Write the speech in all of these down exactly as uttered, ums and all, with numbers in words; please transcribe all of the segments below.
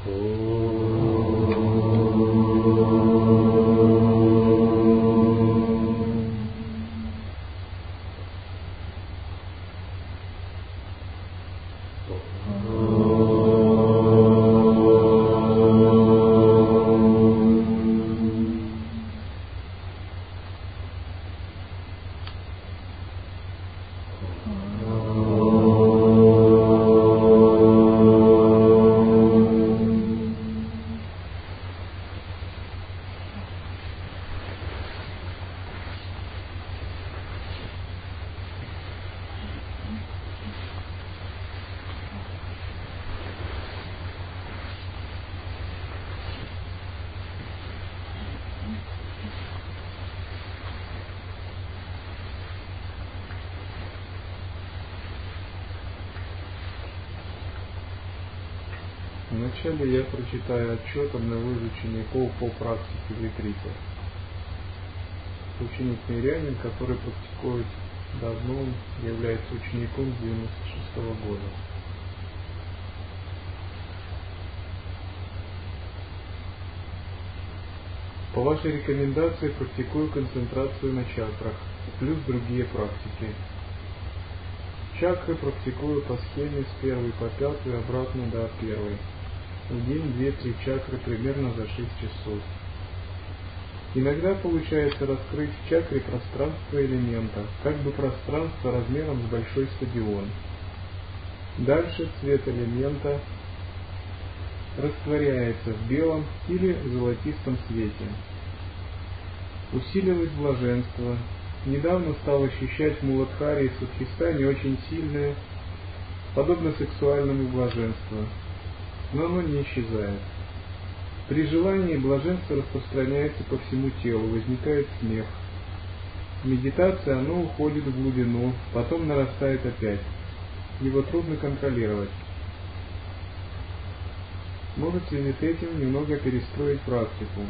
Вначале я прочитаю отчет одного из учеников по практике Викриты. Ученик-мирянин, который практикует давно, является учеником с девяносто шестого года. По вашей рекомендации практикую концентрацию на чакрах, плюс другие практики. Чакры практикую по схеме с первой по пятую, обратно до первой. В день две-три чакры примерно за шесть часов. Иногда получается раскрыть в чакре пространство элемента, как бы пространство размером с большой стадион. Дальше цвет элемента растворяется в белом или золотистом свете. Усилилось блаженство. Недавно стал ощущать в Муладхаре и Садхистане очень сильное, подобно сексуальному блаженству, но оно не исчезает. При желании блаженство распространяется по всему телу, возникает смех. В медитации оно уходит в глубину, потом нарастает опять. Его трудно контролировать. Может в связи с этим немного перестроить практику.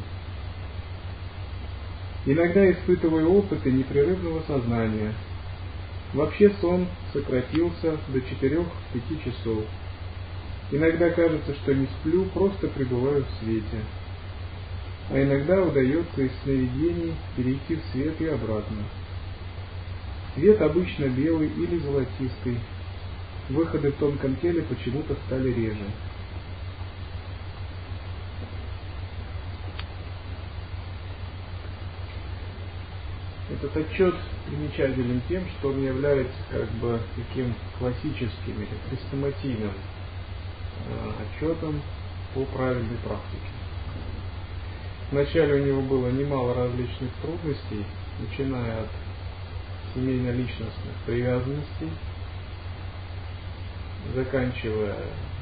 Иногда испытываю опыты непрерывного сознания. Вообще сон сократился до четырёх-пяти часов. Иногда кажется, что не сплю, просто пребываю в свете. А иногда удается из сновидений перейти в свет и обратно. Свет обычно белый или золотистый. Выходы в тонком теле почему-то стали реже. Этот отчет примечателен тем, что он является как бы таким классическим или хрестоматийным э, отчетом по правильной практике. Вначале у него было немало различных трудностей, начиная от семейно-личностных привязанностей, заканчивая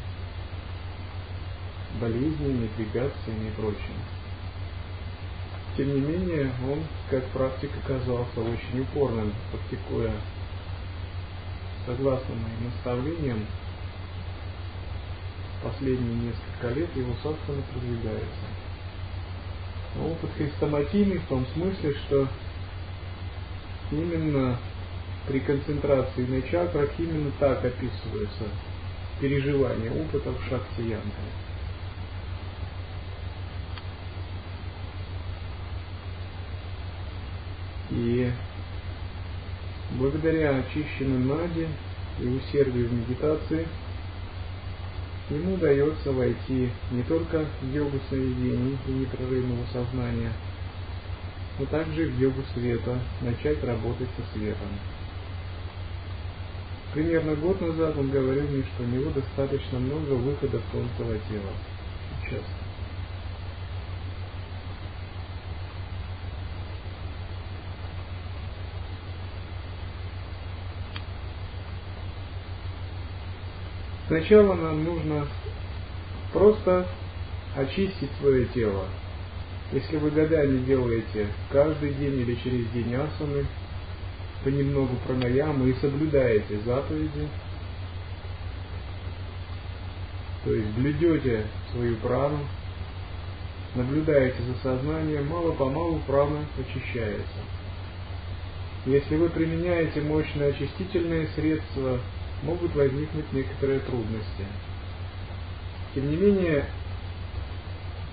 болезнями, препятствиями и прочим. Тем не менее, он, как практик, оказался очень упорным, практикуя согласно моим наставлениям. Последние несколько лет его собственно продвигается. Но опыт хрестоматийный в том смысле, что именно при концентрации на чакрах именно так описываются переживания опытов Шакти-янга. И благодаря очищенной наде и усердию в медитации ему удается войти не только в йогу сновидений и непрерывного сознания, но также и в йогу света, начать работать со светом. Примерно год назад он говорил мне, что у него достаточно много выходов тонкого тела. Сейчас. Сначала нам нужно просто очистить свое тело. Если вы годами делаете каждый день или через день асаны, понемногу пранаямы и соблюдаете заповеди, то есть блюдете свою прану, наблюдаете за сознанием, мало-помалу прана очищается. Если вы применяете мощные очистительные средства, могут возникнуть некоторые трудности. Тем не менее,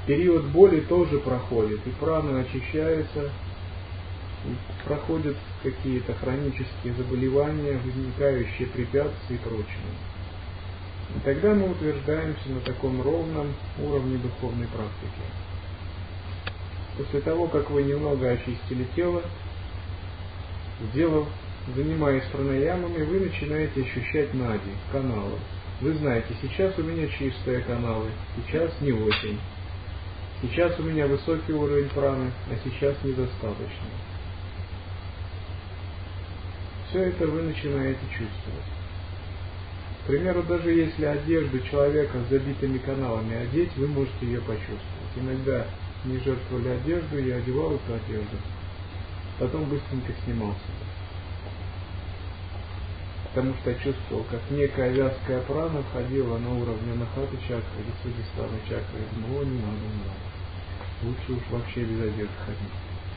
Период боли тоже проходит, и прана очищается, и проходят какие-то хронические заболевания, возникающие препятствия и прочее. И тогда мы утверждаемся на таком ровном уровне духовной практики. После того, как вы немного очистили тело, сделав, занимаясь пранаямами, вы начинаете ощущать нади, каналы. Вы знаете, сейчас у меня чистые каналы, сейчас не очень. Сейчас у меня высокий уровень праны, а сейчас недостаточно. Все это вы начинаете чувствовать. К примеру, даже если одежду человека с забитыми каналами одеть, вы можете ее почувствовать. Иногда не жертвовали одежду, я одевал эту одежду, потом быстренько снимался. Потому что я чувствовал, как некая вязкая прана входила на уровне анахаты чакры или свадистхана чакры. Я думал, о, не надо, не надо. Лучше уж вообще без одежды ходить.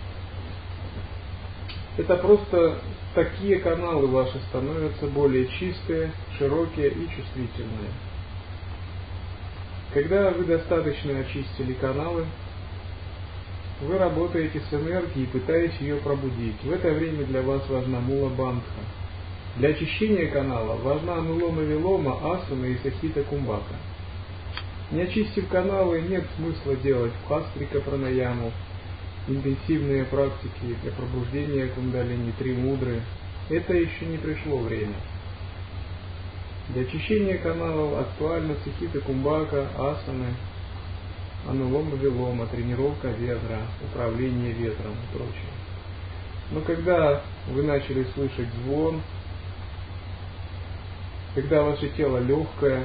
Это просто такие каналы ваши становятся более чистые, широкие и чувствительные. Когда вы достаточно очистили каналы, вы работаете с энергией, пытаясь ее пробудить. В это время для вас важна мула бандха. Для очищения канала важна анулома вилома, асана и сахита кумбака. Не очистив каналы, нет смысла делать бхастрика пранаяму, интенсивные практики для пробуждения кундалини, три мудры. Это еще не пришло время. Для очищения каналов актуальна сахита кумбака, асаны, анулома вилома, тренировка ветра, управление ветром и прочее. Но когда вы начали слышать звон, когда ваше тело легкое,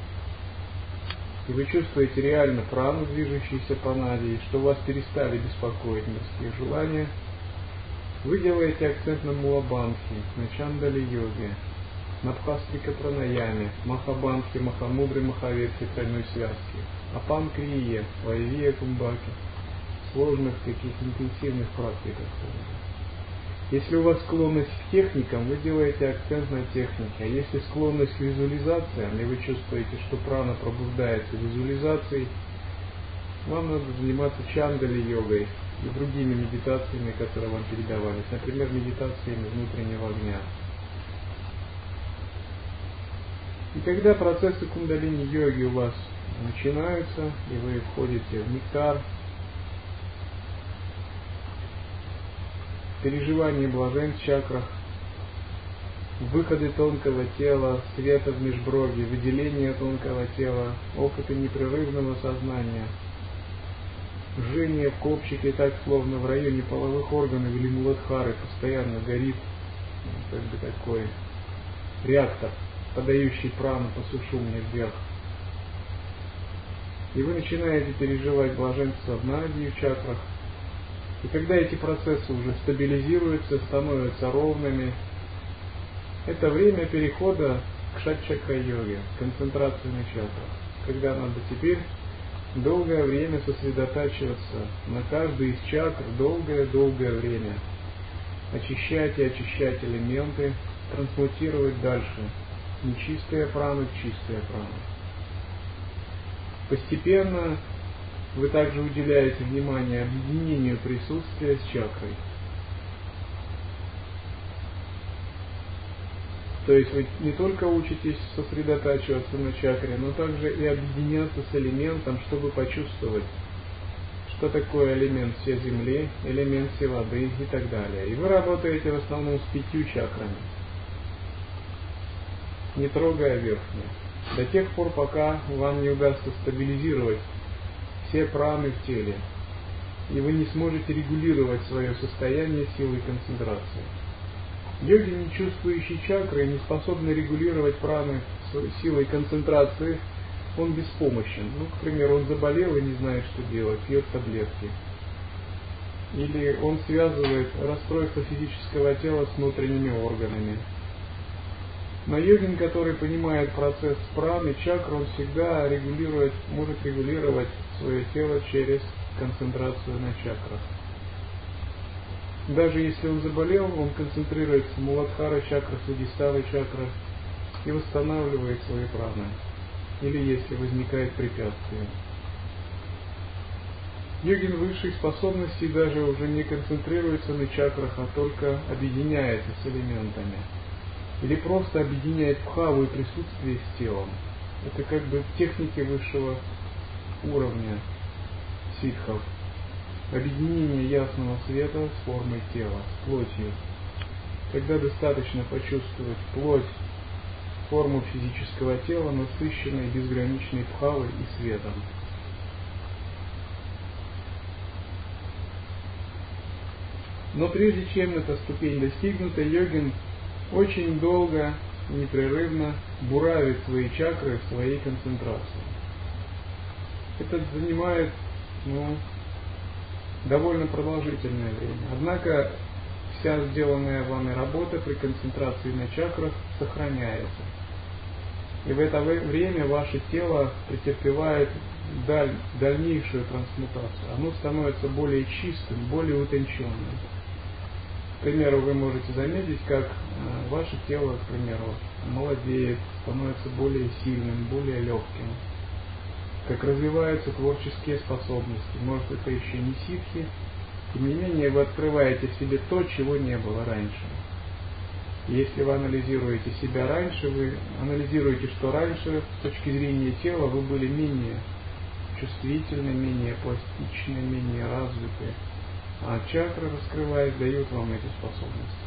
и вы чувствуете реально прану, движущуюся по нади, и что вас перестали беспокоить мирские желания, вы делаете акцент на мулабандхи, на чандали-йоге, на бхастрика пранаяме, махабандхи, махамудры, махаветхи тройной связки, апанкрие, вайвия кумбаки, сложных таких интенсивных практиках. Если у вас склонность к техникам, вы делаете акцент на технике. А если склонность к визуализациям, и вы чувствуете, что прана пробуждается визуализацией, вам надо заниматься чандали-йогой и другими медитациями, которые вам передавались. Например, медитациями внутреннего огня. И когда процессы кундалини-йоги у вас начинаются, и вы входите в нектар, переживание блаженств в чакрах, выходы тонкого тела, света в межбровье, выделение тонкого тела, опыты непрерывного сознания, жжение в копчике, так словно в районе половых органов или муладхары постоянно горит, как бы такой реактор, подающий прану по сушумне вверх. И вы начинаете переживать блаженство в нади и в чакрах. И когда эти процессы уже стабилизируются, становятся ровными, это время перехода к шат-чакра-йоге, концентрации на чакрах, когда надо теперь долгое время сосредотачиваться на каждой из чакр, долгое-долгое время, очищать и очищать элементы, трансмутировать дальше нечистые праны в чистые праны. Постепенно вы также уделяете внимание объединению присутствия с чакрой. То есть вы не только учитесь сосредотачиваться на чакре, но также и объединяться с элементом, чтобы почувствовать, что такое элемент всей земли, элемент всей воды и так далее. И вы работаете в основном с пятью чакрами, не трогая верхнюю, до тех пор, пока вам не удастся стабилизировать все праны в теле, и вы не сможете регулировать свое состояние силой концентрации. Йоги, не чувствующие чакры и не способны регулировать праны силой концентрации, он беспомощен. Ну, к примеру, он заболел и не знает, что делать, пьет таблетки. Или он связывает расстройство физического тела с внутренними органами. Но йогин, который понимает процесс праны, чакры, он всегда регулирует, может регулировать свое тело через концентрацию на чакрах. Даже если он заболел, он концентрируется в муладхара чакра, свадистхана чакра и восстанавливает свои праны. Или если возникает препятствие. Йогин высших способностей даже уже не концентрируется на чакрах, а только объединяется с элементами. Или просто объединяет бхаву и присутствие с телом. Это как бы техники высшего уровня ситхов. Объединение ясного света с формой тела, с плотью. Когда достаточно почувствовать плоть, форму физического тела, насыщенной безграничной бхавой и светом. Но прежде чем эта ступень достигнута, йогин очень долго, непрерывно буравит свои чакры в своей концентрации. Это занимает ну, довольно продолжительное время. Однако вся сделанная вами работа при концентрации на чакрах сохраняется. И в это время ваше тело претерпевает даль, дальнейшую трансмутацию. Оно становится более чистым, более утонченным. К примеру, вы можете заметить, как ваше тело, к примеру, молодеет, становится более сильным, более легким. Как развиваются творческие способности. Может, это еще не ситхи, тем не менее вы открываете в себе то, чего не было раньше. Если вы анализируете себя раньше, вы анализируете, что раньше с точки зрения тела вы были менее чувствительны, менее пластичны, менее развиты. А чакры, раскрываясь, дают вам эти способности.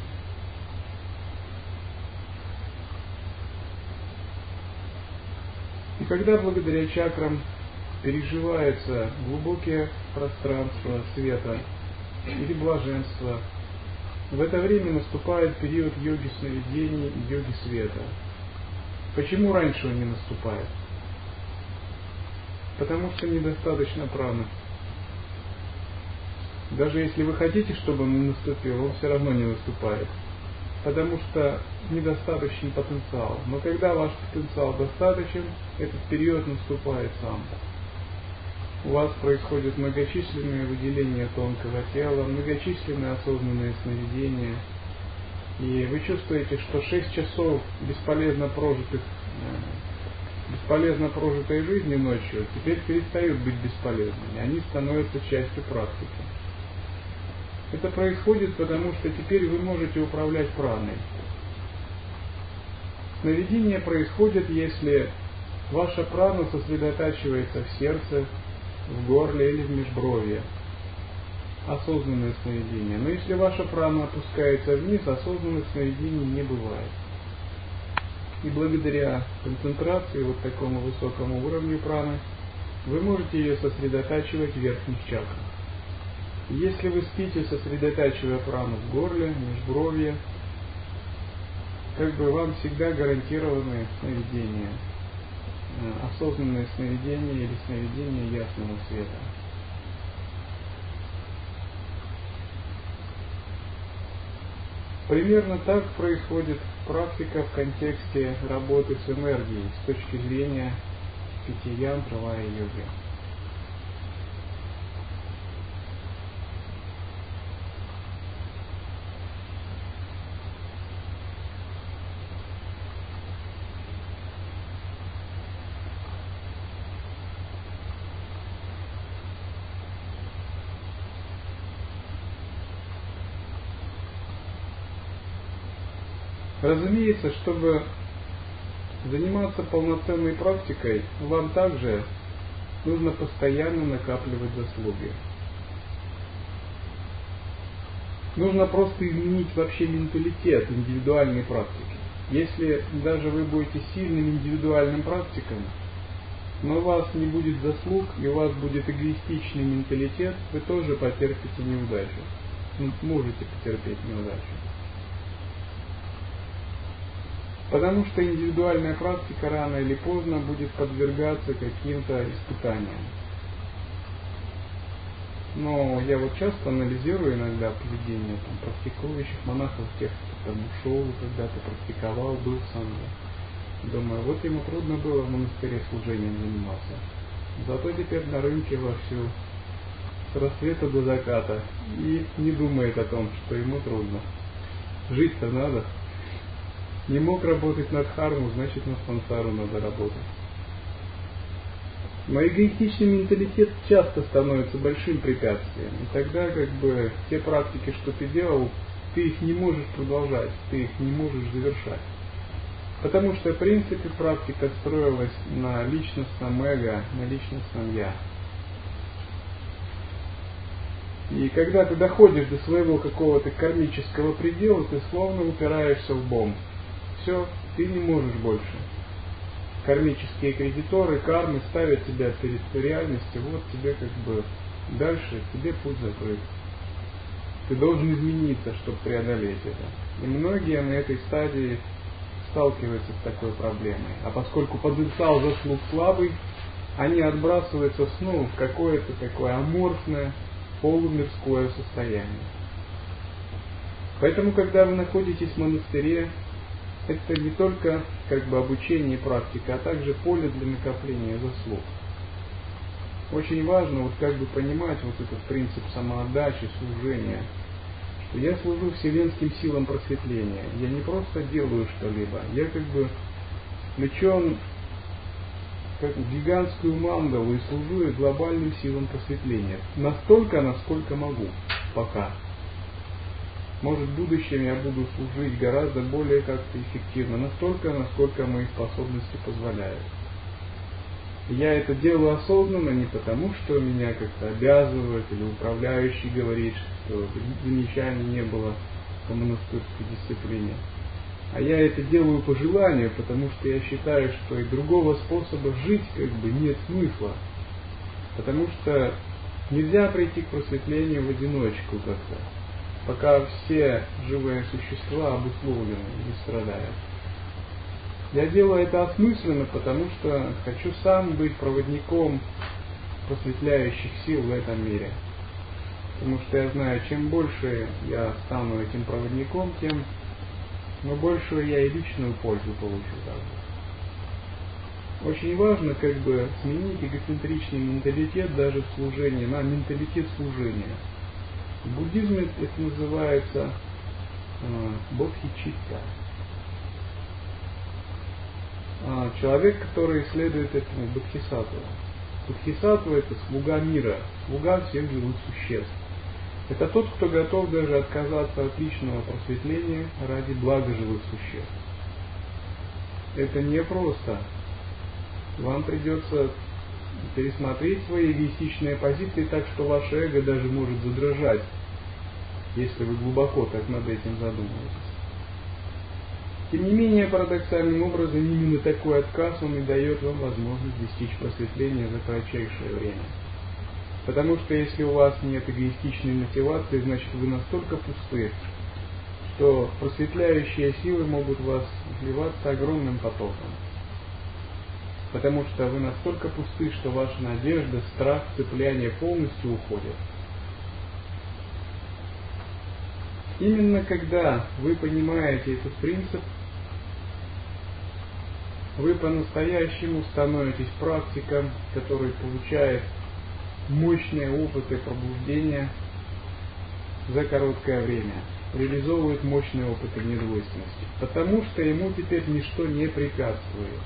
И когда благодаря чакрам переживается глубокие пространства света или блаженства, в это время наступает период йоги сновидений и йоги света. Почему раньше он не наступает? Потому что недостаточно праны. Даже если вы хотите, чтобы он наступил, он все равно не наступает. Потому что недостаточен потенциал. Но когда ваш потенциал достаточен, этот период наступает сам. У вас происходят многочисленные выделения тонкого тела, многочисленные осознанные сновидения. И вы чувствуете, что шесть часов бесполезно прожитых, бесполезно прожитой жизни ночью теперь перестают быть бесполезными. Они становятся частью практики. Это происходит потому, что теперь вы можете управлять праной. Сновидение происходит, если ваша прана сосредотачивается в сердце, в горле или в межбровье. Осознанное сновидение. Но если ваша прана опускается вниз, осознанных сновидений не бывает. И благодаря концентрации вот такому высокому уровню праны, вы можете ее сосредотачивать в верхних чакрах. Если вы спите, сосредотачивая прану в горле, межбровье, как бы вам всегда гарантированы сновидения, осознанные сновидения или сновидения ясного света. Примерно так происходит практика в контексте работы с энергией с точки зрения пяти-янтра йоги. Разумеется, чтобы заниматься полноценной практикой, вам также нужно постоянно накапливать заслуги. Нужно просто изменить вообще менталитет индивидуальной практики. Если даже вы будете сильным индивидуальным практиком, но у вас не будет заслуг и у вас будет эгоистичный менталитет, вы тоже потерпите неудачу. Можете потерпеть неудачу. Потому что индивидуальная практика рано или поздно будет подвергаться каким-то испытаниям. Но я вот часто анализирую иногда поведение там, практикующих монахов, тех, кто там ушел, когда-то практиковал, был сам. Думаю, вот ему трудно было в монастыре служением заниматься. Зато теперь на рынке вовсю с рассвета до заката и не думает о том, что ему трудно. Жить-то надо. Не мог работать над дхарму, значит на сансару надо работать. Но эгоистичный менталитет часто становится большим препятствием. И тогда как бы те практики, что ты делал, ты их не можешь продолжать, ты их не можешь завершать. Потому что в принципе практика строилась на личностном эго, на личностном я. И когда ты доходишь до своего какого-то кармического предела, ты словно упираешься в бомб. Все, ты не можешь больше. Кармические кредиторы, кармы ставят тебя перед реальностью, вот тебе как бы дальше, тебе путь закрыт. Ты должен измениться, чтобы преодолеть это. И многие на этой стадии сталкиваются с такой проблемой. А поскольку потенциал заслуг слабый, они отбрасываются снова в какое-то такое аморфное, полумирское состояние. Поэтому, когда вы находитесь в монастыре, это не только как бы обучение и практика, а также поле для накопления заслуг. Очень важно вот как бы понимать вот этот принцип самоотдачи, служения, что я служу вселенским силам просветления. Я не просто делаю что-либо, я как бы включен как гигантскую мандалу и служу я глобальным силам просветления. Настолько, насколько могу. Пока. Может, в будущем я буду служить гораздо более как-то эффективно. Настолько, насколько мои способности позволяют. И я это делаю осознанно не потому, что меня как-то обязывают или управляющий говорит, что замечаний не было по монастырской дисциплине. А я это делаю по желанию, потому что я считаю, что и другого способа жить как бы нет смысла. Потому что нельзя прийти к просветлению в одиночку как-то, пока все живые существа обусловлены и страдают. Я делаю это осмысленно, потому что хочу сам быть проводником просветляющих сил в этом мире. Потому что я знаю, чем больше я стану этим проводником, тем но большую я и личную пользу получу также. Очень важно как бы сменить эгоцентричный менталитет даже в служении на менталитет служения. В буддизме это называется э, бодхичитта. А, человек, который следует этому бодхисаттва. Бодхисаттва — это слуга мира, слуга всех живых существ. Это тот, кто готов даже отказаться от личного просветления ради блага живых существ. Это непросто. Вам придется пересмотреть свои эгоистичные позиции так, что ваше эго даже может задрожать, если вы глубоко так над этим задумаетесь. Тем не менее, парадоксальным образом, именно такой отказ он и дает вам возможность достичь просветления за кратчайшее время. Потому что если у вас нет эгоистичной мотивации, значит вы настолько пусты, что просветляющие силы могут в вас вливаться огромным потоком. Потому что вы настолько пусты, что ваша надежда, страх, цепляние полностью уходят. Именно когда вы понимаете этот принцип, вы по-настоящему становитесь практиком, который получает мощные опыты пробуждения за короткое время, реализовывает мощные опыты недвойственности, потому что ему теперь ничто не препятствует.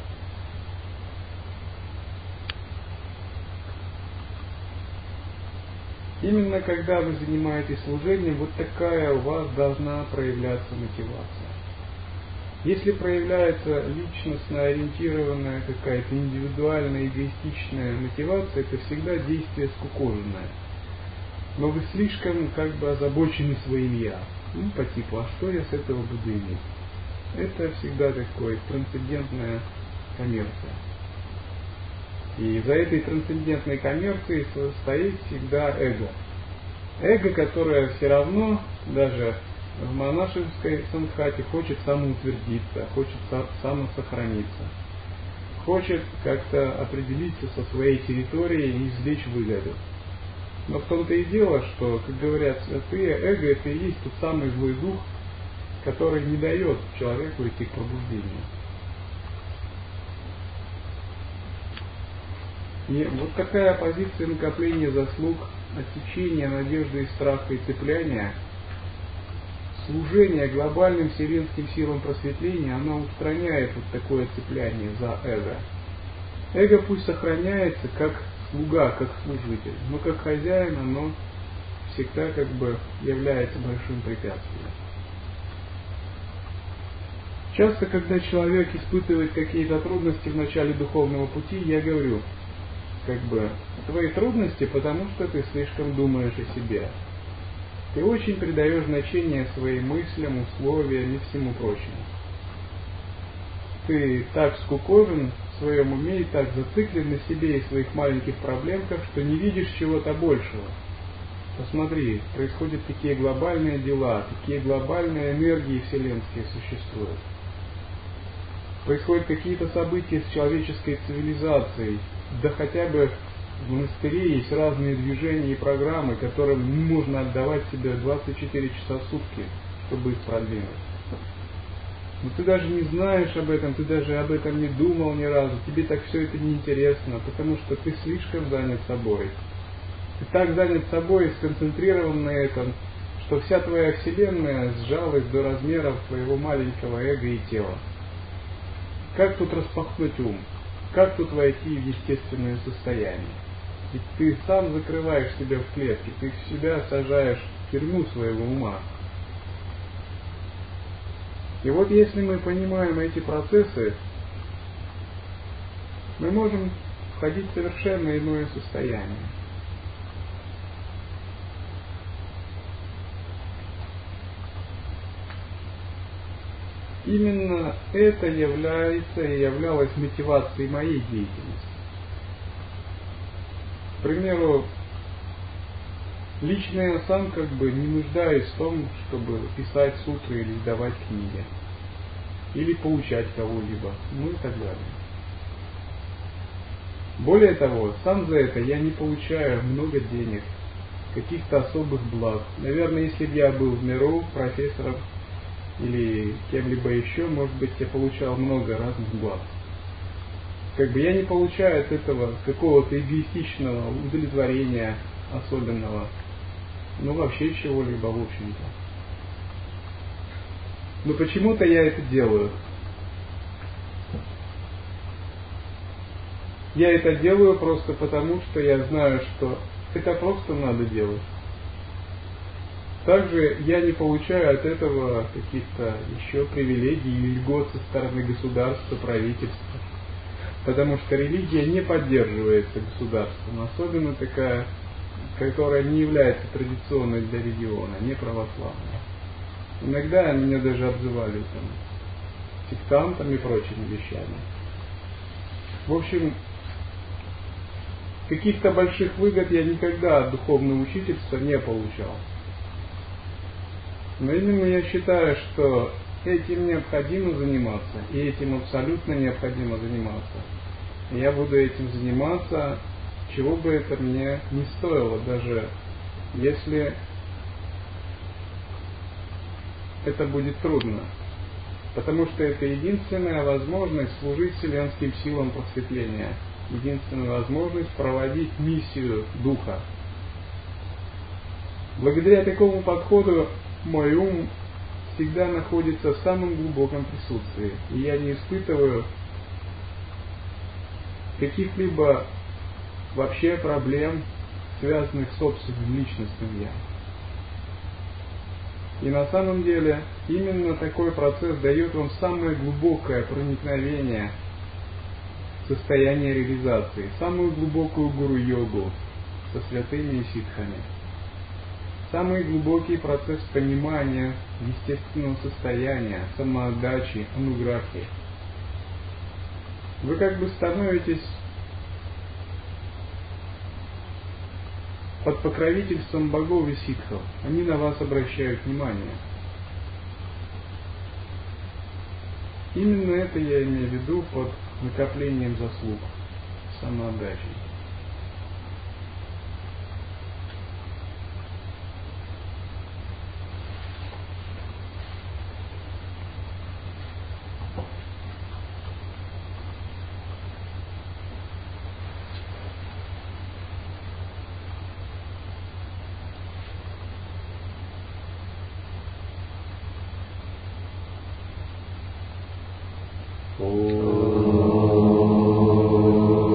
Именно когда вы занимаетесь служением, вот такая у вас должна проявляться мотивация. Если проявляется личностно ориентированная какая-то индивидуальная эгоистичная мотивация, это всегда действие скукоженное. Но вы слишком как бы озабочены своим «я». Ну, по типу, а что я с этого буду иметь? Это всегда такое трансцендентная коммерция. И за этой трансцендентной коммерцией стоит всегда эго. Эго, которое все равно, даже в монашеской сангхате, хочет самоутвердиться, хочет самосохраниться, хочет как-то определиться со своей территорией и извлечь выгоду. Но в том-то и дело, что, как говорят святые, эго — это и есть тот самый злой дух, который не дает человеку идти к пробуждению. И вот такая позиция накопления заслуг, отсечения надежды и страха и цепляния, служение глобальным вселенским силам просветления, она устраняет вот такое цепляние за эго. Эго пусть сохраняется как слуга, как служитель, но как хозяин оно всегда как бы является большим препятствием. Часто, когда человек испытывает какие-то трудности в начале духовного пути, я говорю, как бы, твои трудности, потому что ты слишком думаешь о себе. Ты очень придаешь значение своим мыслям, условиям и всему прочему. Ты так скукожен в своем уме и так зациклен на себе и своих маленьких проблемках, что не видишь чего-то большего. Посмотри, происходят такие глобальные дела, такие глобальные энергии вселенские существуют. Происходят какие-то события с человеческой цивилизацией, да хотя бы в монастыре есть разные движения и программы, которым можно отдавать себе двадцать четыре часа в сутки, чтобы их продвинуть. Но ты даже не знаешь об этом, ты даже об этом не думал ни разу, тебе так все это неинтересно, потому что ты слишком занят собой. Ты так занят собой и сконцентрирован на этом, что вся твоя вселенная сжалась до размеров твоего маленького эго и тела. Как тут распахнуть ум? Как тут войти в естественное состояние? Ведь ты сам закрываешь себя в клетке, ты себя сажаешь в тюрьму своего ума. И вот если мы понимаем эти процессы, мы можем входить в совершенно иное состояние. Именно это является и являлось мотивацией моей деятельности. К примеру, лично я сам как бы не нуждаюсь в том, чтобы писать сутры или издавать книги, или поучать кого-либо, ну и так далее. Более того, сам за это я не получаю много денег, каких-то особых благ. Наверное, если бы я был в миру профессором или кем-либо еще, может быть, я получал много разных благ. Как бы я не получаю от этого какого-то эгоистичного удовлетворения особенного, ну вообще чего-либо, в общем-то. Но почему-то я это делаю. Я это делаю просто потому, что я знаю, что это просто надо делать. Также я не получаю от этого каких-то еще привилегий и льгот со стороны государства, правительства. Потому что религия не поддерживается государством, особенно такая, которая не является традиционной для региона, не православная. Иногда меня даже обзывали там сектантами и прочими вещами. В общем, каких-то больших выгод я никогда от духовного учительства не получал. Но именно я считаю, что этим необходимо заниматься, и этим абсолютно необходимо заниматься. И я буду этим заниматься, чего бы это мне не стоило, даже если это будет трудно. Потому что это единственная возможность служить вселенским силам просветления, единственная возможность проводить миссию Духа. Благодаря такому подходу мой ум всегда находится в самом глубоком присутствии, и я не испытываю каких-либо вообще проблем, связанных с собственным личностным «я». И на самом деле именно такой процесс дает вам самое глубокое проникновение в состояние реализации, самую глубокую гуру-йогу со святыми и ситхами. Самый глубокий процесс понимания естественного состояния, самоотдачи, ануграхи. Вы как бы становитесь под покровительством богов и ситхов. Они на вас обращают внимание. Именно это я имею в виду под накоплением заслуг, самоотдачей. Oh.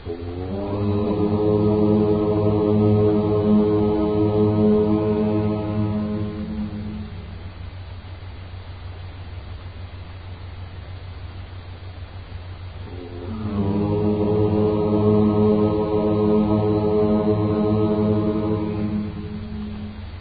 О.